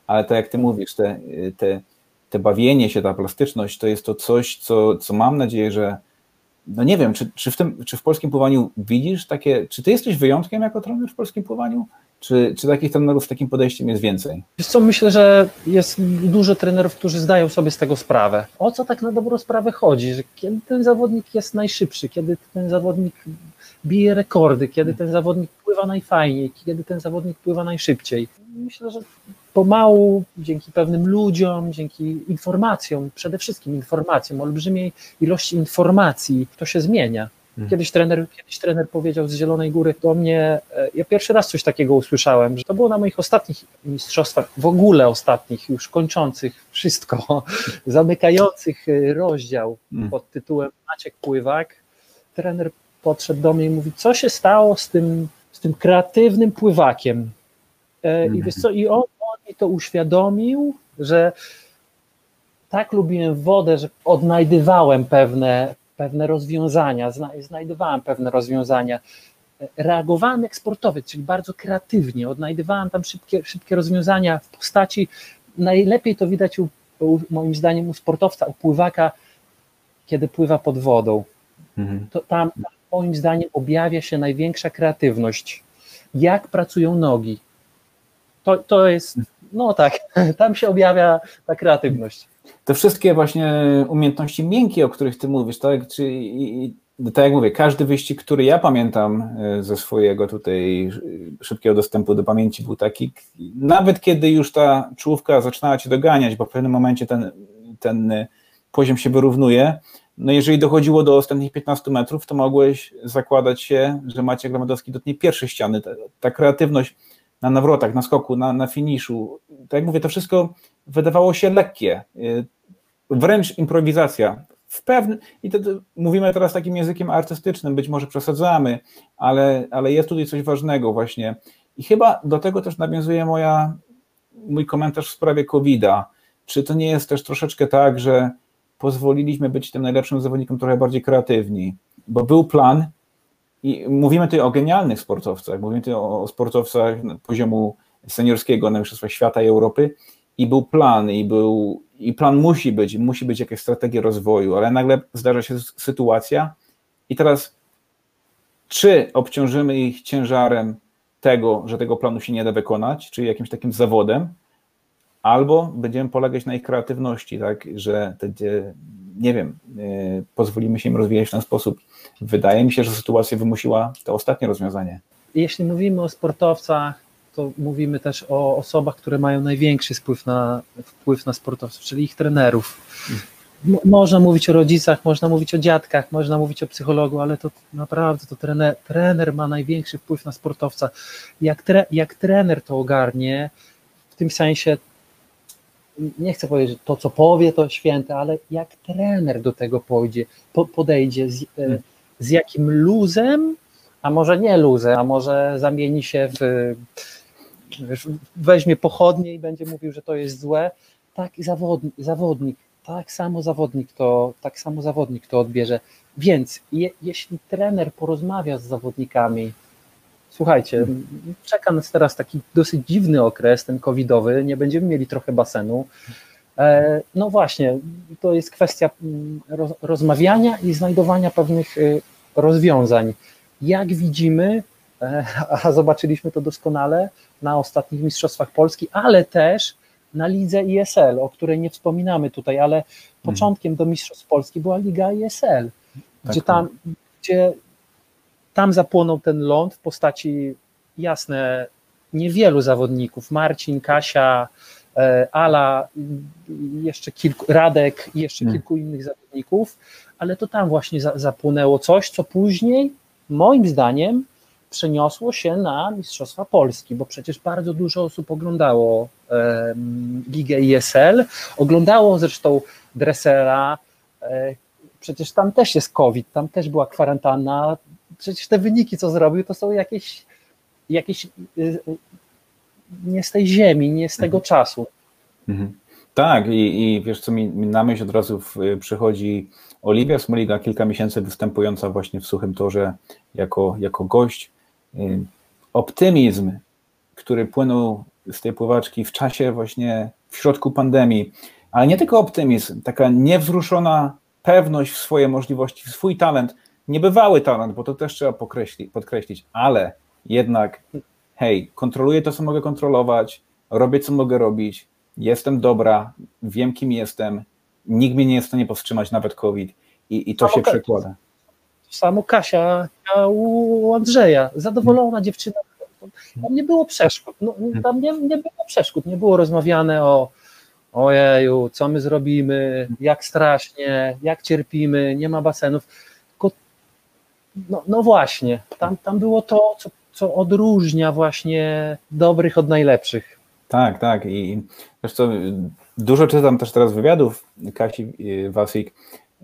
ale tak jak ty mówisz, te, te, te bawienie się, ta plastyczność, to jest to coś, co, co mam nadzieję, że no nie wiem, czy, czy, w tym, czy w polskim pływaniu widzisz takie, czy ty jesteś wyjątkiem jako trener w polskim pływaniu? Czy, czy takich trenerów z takim podejściem jest więcej? Wiesz co, myślę, że jest dużo trenerów, którzy zdają sobie z tego sprawę. O co tak na dobrą sprawę chodzi? Że kiedy ten zawodnik jest najszybszy, kiedy ten zawodnik bije rekordy, kiedy ten zawodnik pływa najfajniej, kiedy ten zawodnik pływa najszybciej. Myślę, że pomału, dzięki pewnym ludziom, dzięki informacjom, przede wszystkim informacjom, olbrzymiej ilości informacji, to się zmienia. Kiedyś trener, kiedyś trener powiedział z Zielonej Góry do mnie, ja pierwszy raz coś takiego usłyszałem, że to było na moich ostatnich mistrzostwach, w ogóle ostatnich, już kończących wszystko, zamykających rozdział pod tytułem Maciek Pływak. Trener podszedł do mnie i mówi, co się stało z tym, z tym kreatywnym pływakiem. I wiesz co, i on, on mi to uświadomił, że tak lubiłem wodę, że odnajdywałem pewne pewne rozwiązania, znajdowałem pewne rozwiązania, reagowałem jak sportowiec, czyli bardzo kreatywnie, odnajdywałem tam szybkie, szybkie rozwiązania w postaci, najlepiej to widać u, u, moim zdaniem u sportowca, u pływaka, kiedy pływa pod wodą. Mhm. To tam, tam moim zdaniem objawia się największa kreatywność, jak pracują nogi. To, to jest, no tak, tam się objawia ta kreatywność. Te wszystkie właśnie umiejętności miękkie, o których ty mówisz, tak? Czy, i, i, tak jak mówię, każdy wyścig, który ja pamiętam ze swojego tutaj szybkiego dostępu do pamięci był taki, nawet kiedy już ta czołówka zaczynała cię doganiać, bo w pewnym momencie ten, ten poziom się wyrównuje, no jeżeli dochodziło do ostatnich piętnastu metrów, to mogłeś zakładać się, że Maciek Lewandowski dotknie pierwszej ściany. Ta, ta kreatywność na nawrotach, na skoku, na, na finiszu, tak jak mówię, to wszystko wydawało się lekkie, wręcz improwizacja. W pewnym, i to, to mówimy teraz takim językiem artystycznym, być może przesadzamy, ale, ale jest tutaj coś ważnego właśnie. I chyba do tego też nawiązuje moja, mój komentarz w sprawie kowida. Czy to nie jest też troszeczkę tak, że pozwoliliśmy być tym najlepszym zawodnikom trochę bardziej kreatywni? Bo był plan i mówimy tutaj o genialnych sportowcach, mówimy tutaj o, o sportowcach poziomu seniorskiego na Mistrzostwach Świata i Europy, i był plan, i, był, i plan musi być, musi być jakaś strategia rozwoju, ale nagle zdarza się sytuacja i teraz czy obciążymy ich ciężarem tego, że tego planu się nie da wykonać, czyli jakimś takim zawodem, albo będziemy polegać na ich kreatywności, tak, że te, nie wiem, yy, pozwolimy się im rozwijać w ten sposób. Wydaje mi się, że sytuacja wymusiła to ostatnie rozwiązanie. Jeśli mówimy o sportowcach, to mówimy też o osobach, które mają największy wpływ na, wpływ na sportowców, czyli ich trenerów. Mo, można mówić o rodzicach, można mówić o dziadkach, można mówić o psychologu, ale to naprawdę to trener, trener ma największy wpływ na sportowca. Jak, tre, jak trener to ogarnie, w tym sensie, nie chcę powiedzieć, że to co powie to święte, ale jak trener do tego pójdzie, po, podejdzie, z, z jakim luzem, a może nie luzem, a może zamieni się w, wiesz, weźmie pochodnie i będzie mówił, że to jest złe, tak zawodnik, zawodnik tak samo zawodnik to, tak samo zawodnik to odbierze. Więc je, jeśli trener porozmawia z zawodnikami, słuchajcie, czeka nas teraz taki dosyć dziwny okres, ten covidowy, nie będziemy mieli trochę basenu. E, no właśnie, to jest kwestia roz, rozmawiania i znajdowania pewnych rozwiązań. Jak widzimy, a zobaczyliśmy to doskonale na ostatnich Mistrzostwach Polski, ale też na lidze I S L, o której nie wspominamy tutaj, ale początkiem do Mistrzostw Polski była Liga I S L, gdzie tam, gdzie tam zapłonął ten ląd w postaci, jasne, niewielu zawodników, Marcin, Kasia, Ala, jeszcze kilku, Radek i jeszcze hmm. kilku innych zawodników, ale to tam właśnie za, zapłonęło coś, co później, moim zdaniem, przeniosło się na Mistrzostwa Polski, bo przecież bardzo dużo osób oglądało e, Ligę I S L, oglądało zresztą dresera, e, przecież tam też jest COVID, tam też była kwarantanna, przecież te wyniki, co zrobił, to są jakieś, jakieś e, nie z tej ziemi, nie z tego mhm. czasu. Mhm. Tak, i, i wiesz co, mi, mi na myśl od razu w, przychodzi Oliwia Smoliga, kilka miesięcy występująca właśnie w Suchym Torze jako, jako gość. Optymizm, który płynął z tej pływaczki w czasie właśnie, w środku pandemii, ale nie tylko optymizm, taka niewzruszona pewność w swoje możliwości, w swój talent, niebywały talent, bo to też trzeba podkreślić, ale jednak hej, kontroluję to, co mogę kontrolować, robię, co mogę robić, jestem dobra, wiem, kim jestem, nikt mnie nie jest w stanie powstrzymać, nawet COVID i, i to się przekłada. Samo Kasia u Andrzeja, zadowolona dziewczyna, tam nie było przeszkód, no, tam nie, nie było przeszkód, nie było rozmawiane o ojeju, co my zrobimy, jak strasznie, jak cierpimy, nie ma basenów, tylko no, no właśnie, tam, tam było to, co, co odróżnia właśnie dobrych od najlepszych. Tak, tak i wiesz co, dużo czytam też teraz wywiadów Kasi Wasik,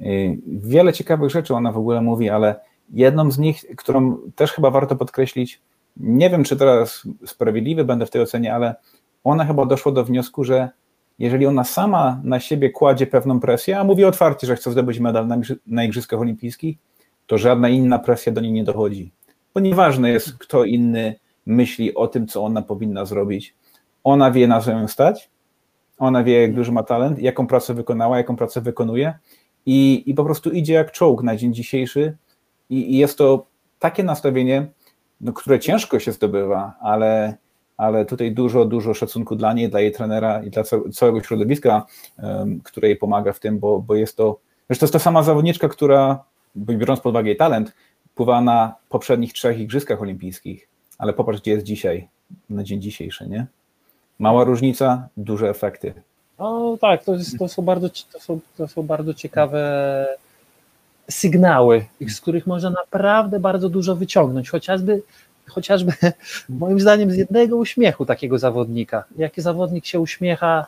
wiele ciekawych rzeczy ona w ogóle mówi, ale jedną z nich, którą też chyba warto podkreślić, nie wiem, czy teraz sprawiedliwy będę w tej ocenie, ale ona chyba doszła do wniosku, że jeżeli ona sama na siebie kładzie pewną presję, a mówi otwarcie, że chce zdobyć medal na, na Igrzyskach Olimpijskich, to żadna inna presja do niej nie dochodzi. Bo nieważne jest, kto inny myśli o tym, co ona powinna zrobić. Ona wie, na co ją stać, ona wie, jak duży ma talent, jaką pracę wykonała, jaką pracę wykonuje i, i po prostu idzie jak czołg na dzień dzisiejszy i, i jest to takie nastawienie, no, które ciężko się zdobywa, ale, ale tutaj dużo, dużo szacunku dla niej, dla jej trenera i dla całego środowiska, um, które jej pomaga w tym, bo, bo jest to, wiesz, to jest ta sama zawodniczka, która, biorąc pod uwagę jej talent, pływa na poprzednich trzech Igrzyskach Olimpijskich, ale popatrz, gdzie jest dzisiaj, na dzień dzisiejszy, nie? Mała różnica, duże efekty. No tak, to, jest, to, są bardzo, to, są, to są bardzo ciekawe sygnały, z których można naprawdę bardzo dużo wyciągnąć, chociażby, chociażby moim zdaniem z jednego uśmiechu takiego zawodnika. Jaki zawodnik się uśmiecha,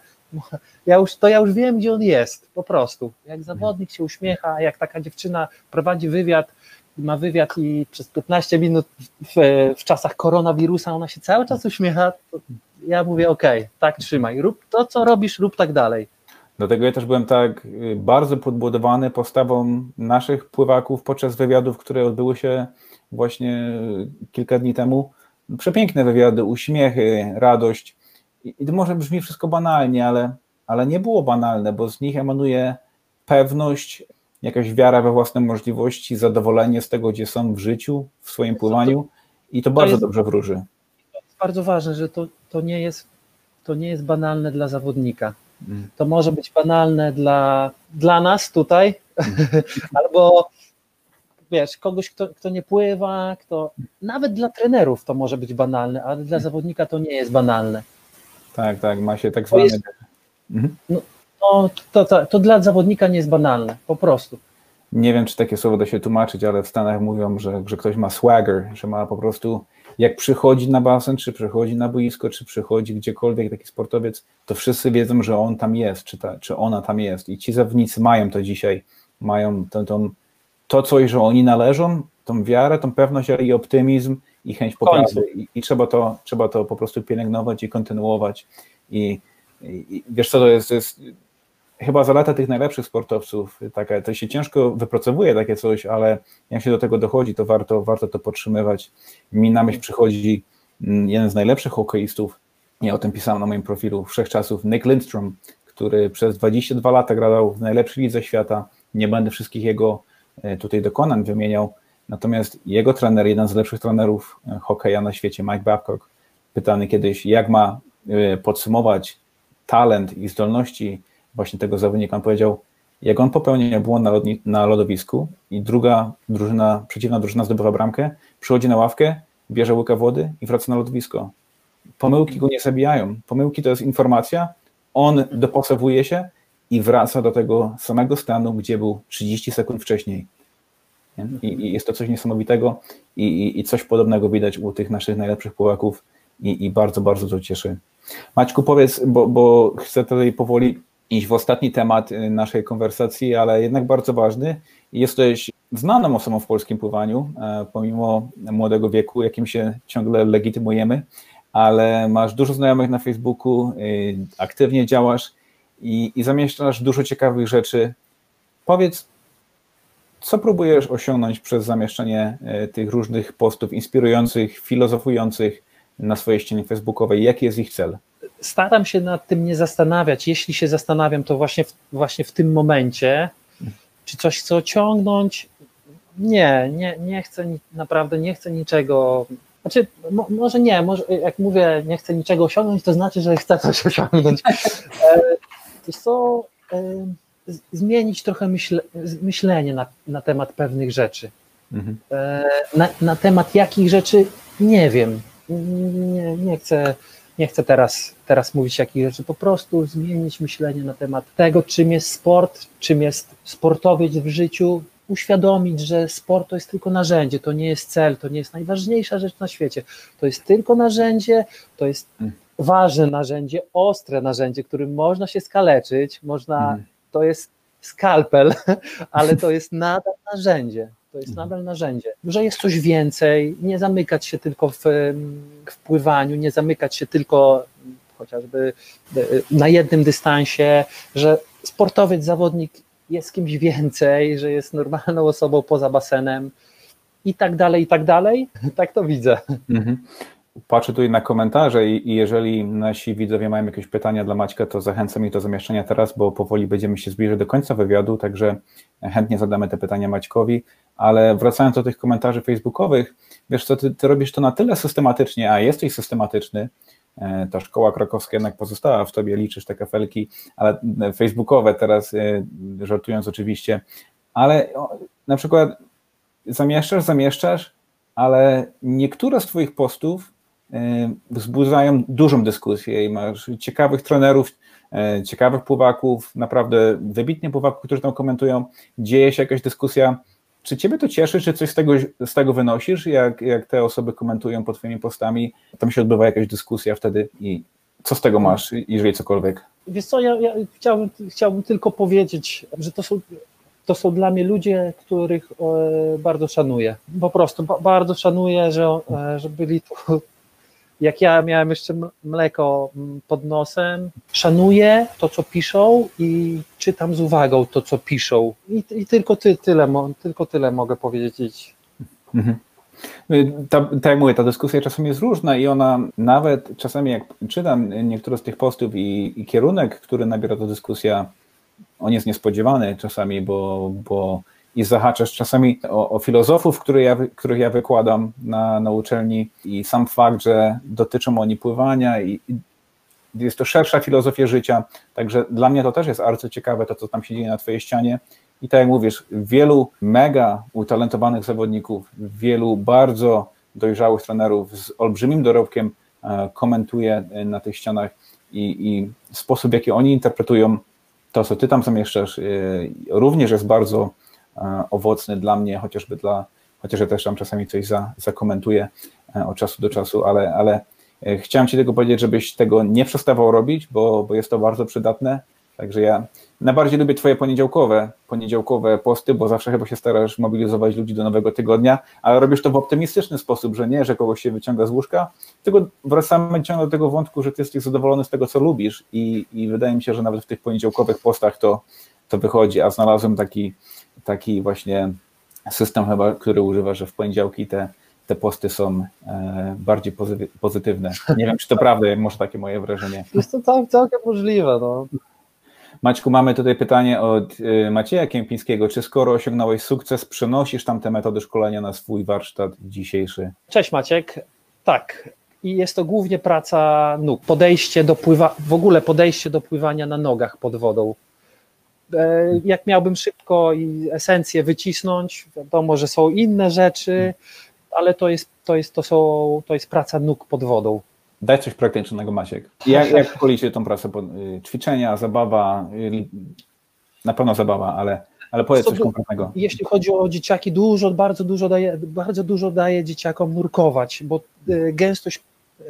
ja już, to ja już wiem, gdzie on jest, po prostu. Jak zawodnik się uśmiecha, jak taka dziewczyna prowadzi wywiad, ma wywiad i przez piętnaście minut w, w czasach koronawirusa ona się cały czas uśmiecha, to ja mówię okej, okay, tak trzymaj, rób to, co robisz, rób tak dalej. Dlatego ja też byłem tak bardzo podbudowany postawą naszych pływaków podczas wywiadów, które odbyły się właśnie kilka dni temu. Przepiękne wywiady, uśmiechy, radość. I to może brzmi wszystko banalnie, ale, ale nie było banalne, bo z nich emanuje pewność, jakaś wiara we własne możliwości, zadowolenie z tego, gdzie są w życiu, w swoim pływaniu i to, to bardzo jest, dobrze wróży. To jest bardzo ważne, że to, to, nie jest, to nie jest banalne dla zawodnika. Mm. To może być banalne dla, dla nas tutaj, mm. albo wiesz, kogoś, kto, kto nie pływa, kto, nawet dla trenerów to może być banalne, ale dla zawodnika to nie jest banalne. Tak, tak, ma się tak zwane... Mhm. No, no to, to, to dla zawodnika nie jest banalne, po prostu. Nie wiem, czy takie słowo da się tłumaczyć, ale w Stanach mówią, że, że ktoś ma swagger, że ma po prostu, jak przychodzi na basen, czy przychodzi na boisko, czy przychodzi gdziekolwiek taki sportowiec, to wszyscy wiedzą, że on tam jest, czy, ta, czy ona tam jest. I ci zawodnicy mają to dzisiaj, mają tą, tą, to coś, że oni należą, tą wiarę, tą pewność, ale i optymizm, i chęć poprawy. I, i trzeba, to, trzeba to po prostu pielęgnować i kontynuować. I, i wiesz co, to jest, to jest chyba zaleta tych najlepszych sportowców, taka, to się ciężko wypracowuje takie coś, ale jak się do tego dochodzi, to warto, warto to podtrzymywać. Mi na myśl przychodzi jeden z najlepszych hokeistów, ja o tym pisałem na moim profilu wszechczasów, Nick Lindstrom, który przez dwadzieścia dwa lata grał w najlepszej lidze świata, nie będę wszystkich jego tutaj dokonań wymieniał, natomiast jego trener, jeden z lepszych trenerów hokeja na świecie, Mike Babcock, pytany kiedyś, jak ma podsumować talent i zdolności właśnie tego zawodnika, on powiedział, jak on popełnia błąd na, lodni, na lodowisku i druga drużyna, przeciwna drużyna zdobywa bramkę, przychodzi na ławkę, bierze łyka wody i wraca na lodowisko. Pomyłki go nie zabijają. Pomyłki to jest informacja, on dopasowuje się i wraca do tego samego stanu, gdzie był trzydzieści sekund wcześniej. I, i jest to coś niesamowitego i, i, i coś podobnego widać u tych naszych najlepszych pływaków i, i bardzo, bardzo to cieszy. Maćku, powiedz, bo, bo chcę tutaj powoli iść w ostatni temat naszej konwersacji, ale jednak bardzo ważny. Jesteś znaną osobą w polskim pływaniu, pomimo młodego wieku, jakim się ciągle legitymujemy, ale masz dużo znajomych na Facebooku, aktywnie działasz i, i zamieszczasz dużo ciekawych rzeczy. Powiedz, co próbujesz osiągnąć przez zamieszczanie tych różnych postów inspirujących, filozofujących, na swojej ścianie facebookowej, jaki jest ich cel? Staram się nad tym nie zastanawiać. Jeśli się zastanawiam, to właśnie w, właśnie w tym momencie, czy coś chcę ociągnąć. Nie, nie, nie chcę, naprawdę nie chcę niczego. Znaczy, mo, może nie, może jak mówię, nie chcę niczego osiągnąć, to znaczy, że chcę coś osiągnąć. To co, zmienić trochę myśle, myślenie na, na temat pewnych rzeczy. Mhm. Na, na temat jakich rzeczy nie wiem. Nie, nie chcę, nie chcę teraz, teraz mówić jakich rzeczy, po prostu zmienić myślenie na temat tego, czym jest sport, czym jest sportowiec w życiu, uświadomić, że sport to jest tylko narzędzie, to nie jest cel, to nie jest najważniejsza rzecz na świecie, to jest tylko narzędzie, to jest mm. ważne narzędzie, ostre narzędzie, którym można się skaleczyć, można, mm. to jest skalpel, ale to jest nadal narzędzie. To jest nadal narzędzie, że jest coś więcej, nie zamykać się tylko w, w pływaniu, nie zamykać się tylko chociażby na jednym dystansie, że sportowiec, zawodnik jest kimś więcej, że jest normalną osobą poza basenem i tak dalej, i tak dalej. Tak to widzę. Mhm. Patrzę tutaj na komentarze i jeżeli nasi widzowie mają jakieś pytania dla Maćka, to zachęcam ich do zamieszczenia teraz, bo powoli będziemy się zbliżać do końca wywiadu, także chętnie zadamy te pytania Maćkowi, ale wracając do tych komentarzy facebookowych, wiesz co, ty, ty robisz to na tyle systematycznie, a jesteś systematyczny, ta szkoła krakowska jednak pozostała w tobie, liczysz te kafelki, ale facebookowe teraz, żartując oczywiście, ale na przykład zamieszczasz, zamieszczasz, ale niektóre z twoich postów wzbudzają dużą dyskusję i masz ciekawych trenerów, ciekawych pływaków, naprawdę wybitnie pływaków, którzy tam komentują, dzieje się jakaś dyskusja. Czy ciebie to cieszy, czy coś z tego, z tego wynosisz, jak, jak te osoby komentują pod twoimi postami, tam się odbywa jakaś dyskusja wtedy i co z tego masz, jeżeli cokolwiek? Wiesz co, ja, ja chciałbym, chciałbym tylko powiedzieć, że to są, to są dla mnie ludzie, których e, bardzo szanuję. Po prostu ba, bardzo szanuję, że, e, że byli tu. Jak ja miałem jeszcze mleko pod nosem, szanuję to, co piszą i czytam z uwagą to, co piszą. I, i tylko, ty, tyle, tylko tyle mogę powiedzieć. Mhm. Ta, tak jak mówię, ta dyskusja czasami jest różna i ona nawet czasami, jak czytam niektóre z tych postów i, i kierunek, który nabiera ta dyskusja, on jest niespodziewany czasami, bo, bo i zahaczasz czasami o, o filozofów, których ja, których ja wykładam na, na uczelni i sam fakt, że dotyczą oni pływania i, i jest to szersza filozofia życia, także dla mnie to też jest arcyciekawe to, co tam się dzieje na twojej ścianie i tak jak mówisz, wielu mega utalentowanych zawodników, wielu bardzo dojrzałych trenerów z olbrzymim dorobkiem e, komentuje na tych ścianach i, i sposób, w jaki oni interpretują to, co ty tam zamieszczasz, e, również jest bardzo owocny dla mnie, chociażby dla, chociaż ja też tam czasami coś za, zakomentuję od czasu do czasu, ale, ale chciałem ci tylko powiedzieć, żebyś tego nie przestawał robić, bo, bo jest to bardzo przydatne, także ja najbardziej lubię twoje poniedziałkowe, poniedziałkowe posty, bo zawsze chyba się starasz mobilizować ludzi do nowego tygodnia, ale robisz to w optymistyczny sposób, że nie, że kogoś się wyciąga z łóżka, tylko wracamy ciągle do tego wątku, że ty jesteś zadowolony z tego, co lubisz i, i wydaje mi się, że nawet w tych poniedziałkowych postach to, to wychodzi, a znalazłem taki taki właśnie system chyba, który używa, że w poniedziałki te, te posty są e, bardziej pozy- pozytywne. Nie wiem, czy to prawda, może takie moje wrażenie. Jest to cał, całkiem możliwe. No. Maćku, mamy tutaj pytanie od y, Macieja Kępińskiego. Czy skoro osiągnąłeś sukces, przenosisz tam te metody szkolenia na swój warsztat dzisiejszy? Cześć Maciek. Tak. I jest to głównie praca nóg. Podejście do pływa, w ogóle podejście do pływania na nogach pod wodą. Jak miałbym szybko i esencję wycisnąć, wiadomo, że są inne rzeczy, ale to jest, to jest, to są, to jest praca nóg pod wodą. Daj coś praktycznego, Maciek. Jak, jak policzyć tą pracę? Ćwiczenia, zabawa, na pewno zabawa, ale, ale powiedz coś konkretnego. Jeśli chodzi o dzieciaki, dużo, bardzo dużo daje, bardzo dużo daje dzieciakom nurkować, bo gęstość,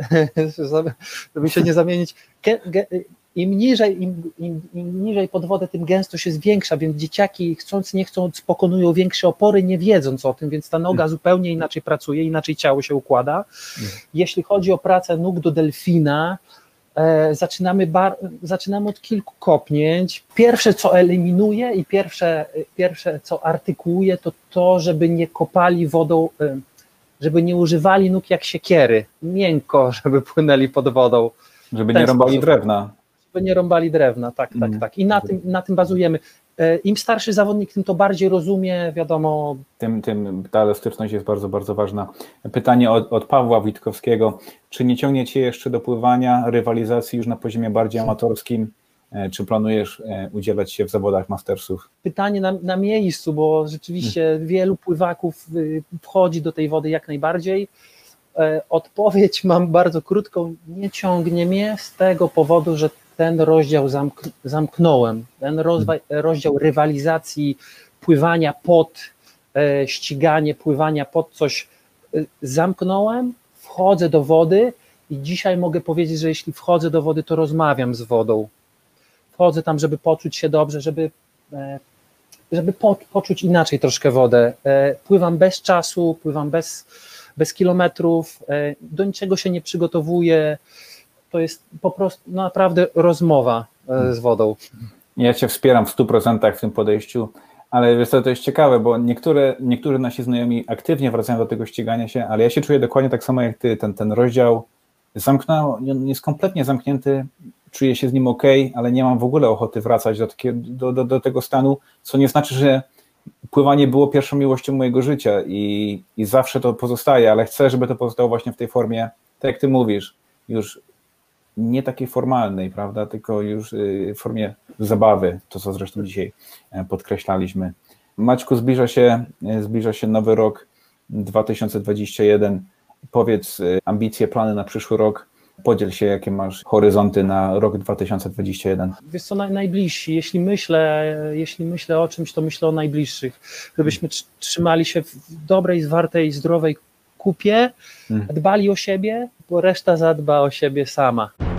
żeby się nie zamienić, im niżej, im, im, im niżej pod wodę, tym gęstość jest większa, więc dzieciaki chcąc, nie chcąc pokonują większe opory, nie wiedząc o tym, więc ta noga zupełnie inaczej pracuje, inaczej ciało się układa. Jeśli chodzi o pracę nóg do delfina, e, zaczynamy, bar, zaczynamy od kilku kopnięć. Pierwsze, co eliminuje i pierwsze, pierwsze co artykułuje, to to, żeby nie kopali wodą, e, żeby nie używali nóg jak siekiery, miękko, żeby płynęli pod wodą. Żeby nie rąbali sposób. drewna. Żeby nie rąbali drewna, tak, tak, Mm. tak. I na tym, na tym bazujemy. Im starszy zawodnik, tym to bardziej rozumie, wiadomo. Tym, tym ta elastyczność jest bardzo, bardzo ważna. Pytanie od, od Pawła Witkowskiego. Czy nie ciągnie Cię jeszcze do pływania, rywalizacji już na poziomie bardziej amatorskim? Czy planujesz udzielać się w zawodach mastersów? Pytanie na, na miejscu, bo rzeczywiście wielu pływaków wchodzi do tej wody jak najbardziej. Odpowiedź mam bardzo krótką. Nie ciągnie mnie z tego powodu, że ten rozdział zamk zamknąłem. Ten rozwa rozdział rywalizacji, pływania pod e, ściganie, pływania pod coś e, zamknąłem, wchodzę do wody i dzisiaj mogę powiedzieć, że jeśli wchodzę do wody, to rozmawiam z wodą. Wchodzę tam, żeby poczuć się dobrze, żeby, e, żeby po poczuć inaczej troszkę wodę. E, pływam bez czasu, pływam bez, bez kilometrów, e, do niczego się nie przygotowuję. To jest po prostu naprawdę rozmowa z wodą. Ja Cię wspieram w stu procentach w tym podejściu, ale wiesz co, to jest ciekawe, bo niektóre, niektórzy nasi znajomi aktywnie wracają do tego ścigania się, ale ja się czuję dokładnie tak samo jak Ty, ten, ten rozdział zamknął, on jest kompletnie zamknięty, czuję się z nim ok, ale nie mam w ogóle ochoty wracać do, takie, do, do, do tego stanu, co nie znaczy, że pływanie było pierwszą miłością mojego życia i, i zawsze to pozostaje, ale chcę, żeby to pozostało właśnie w tej formie, tak jak Ty mówisz, już nie takiej formalnej, prawda, tylko już w formie zabawy, to co zresztą dzisiaj podkreślaliśmy. Maćku, zbliża się, zbliża się nowy rok dwa tysiące dwudziesty pierwszy. Powiedz ambicje, plany na przyszły rok. Podziel się, jakie masz horyzonty na rok dwa tysiące dwudziesty pierwszy. Wiesz co, naj, najbliżsi, jeśli myślę, jeśli myślę o czymś, to myślę o najbliższych, żebyśmy trzymali się w dobrej, zwartej, zdrowej kupie, dbali o siebie, bo reszta zadba o siebie sama.